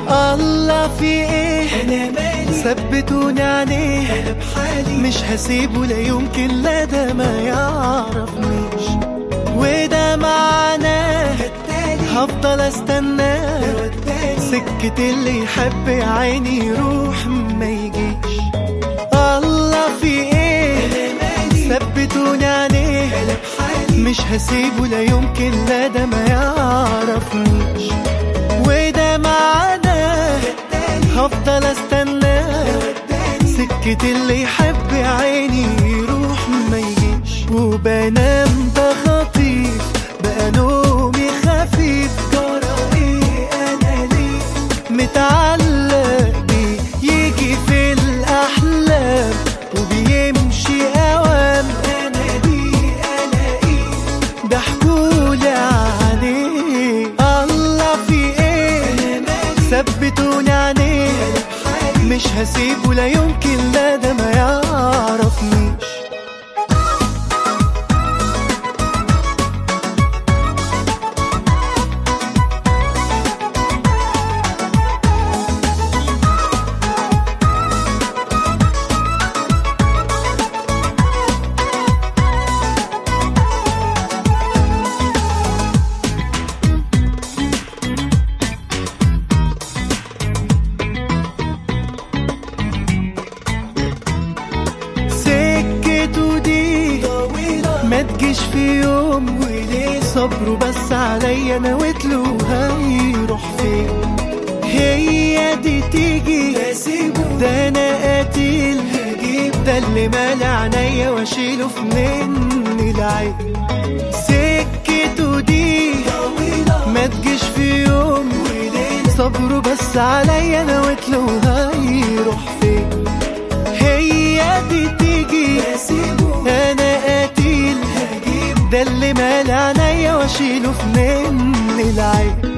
الله في ايه انا مالي ثبتوني عليه انا بحالي مش هسيبه لا يمكن لا ده ما يعرفنيش وده معناه التالي هفضل استناه والتاني سكة اللي يحب يا عيني يروح ما يجيش الله في ايه انا مالي ثبتوني عليه انا بحالي مش هسيبه لا يمكن لا ده ما يعرفنيش وده معناه التالي هفضل استناه والتاني سكة اللي يحب يا عيني يروح ما يجيش وبنام ده خطيف بقى نومي خفيف جرى ايه انا ليه متعلق بيه يجي في الأحلام وبيمشي أوام انا دي الاقيه ضحكولي عليه الله في ايه انا مالي ثبتوني عليه انا بحالي مش هسيبه لا يمكن لا ده ما يعرفنيش سكته دي طويلة ما تجيش في يوم وليه صبره بس عليا نويتله هيروح فين هي دي تيجي اسيبه ده انا قتيل هجيب ده اللي مال عينيا واشيله في مني العين سكته دي طويلة ما تجيش في يوم وليه صبره بس عليا نويتله هيروح فين هي دي تيجي اسيبه انا قتيل هجيب ده اللي مال عينيا واشيله في مني العين